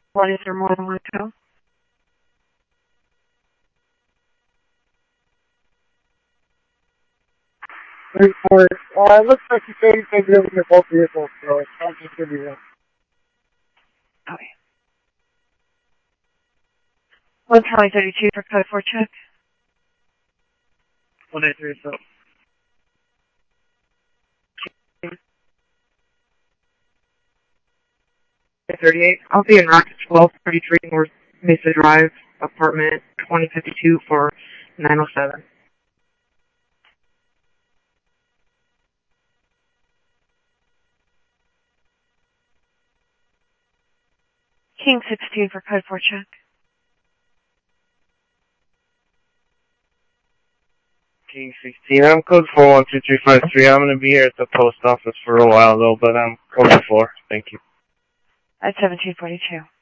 What is there more than one pill? Report. It looks like you said you can deal with both vehicles, so it's not just going to be one. Okay. 132 for code 4 check. 183 so. 38. I'll be in Rocket 1233 North Mesa Drive, apartment 2052 for 907. King 16 for code 4 check. King 16. I'm code 412353. I'm going to be here at the post office for a while, though, but I'm code 4. Thank you. At 1742.